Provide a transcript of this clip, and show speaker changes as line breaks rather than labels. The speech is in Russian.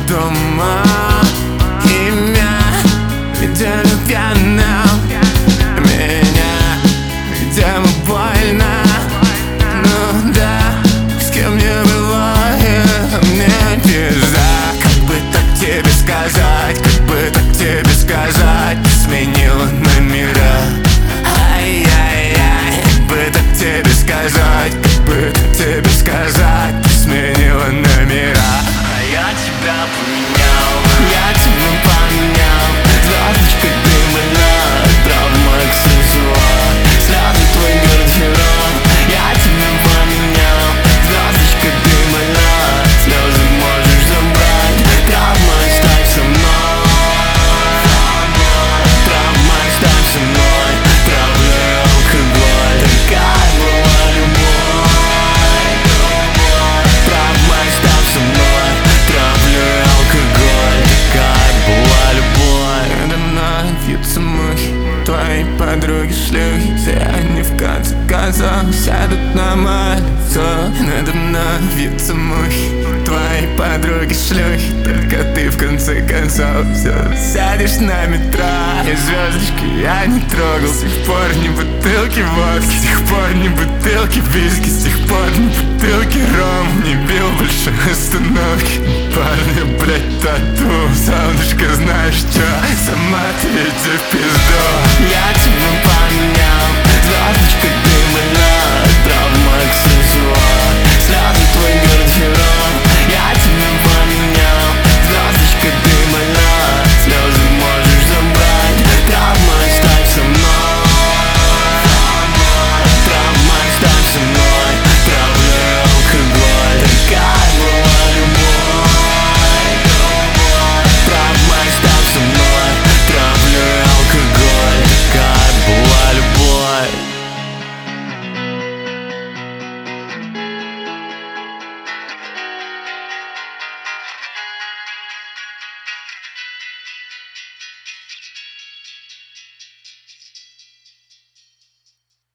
дома. Имя видели пьяным меня, видимо больно. Ну да, с кем не бывает мне пизда. Как бы так тебе сказать, как бы так тебе сказать, ты сменила номера. Ай-яй-яй, как бы так тебе сказать, как бы так тебе сказать, ты сменила номера. А я тебя поменял, я тебя поменял. Звездочка дымная, травма аксессуар, слезы твой гардероб. Я тебя поменял, звездочка дымная, слезы можешь забрать. Травма, оставь со мной, травма, оставь со мной. Травлю алкоголь, такая была любовь. Травма, оставь со мной. Травлю алкоголь, такая была любовь. Надо мной вьются мухи, твои подруги шлюхи. Все они в конце концов сядут на мое лицо. Надо мной вьются мухи, твои подруги шлюхи. Только ты в конце концов все сядешь на метро. И звездочки я не трогал, с тех пор ни бутылки водки, с тех пор ни бутылки виски, с тех пор ни бутылки ром. Не бил больше остановки, парня, блять, тату. Солнышко, знаешь чё, сама ты иди в пизду. Я тебя поменял, звездочка дымная, травма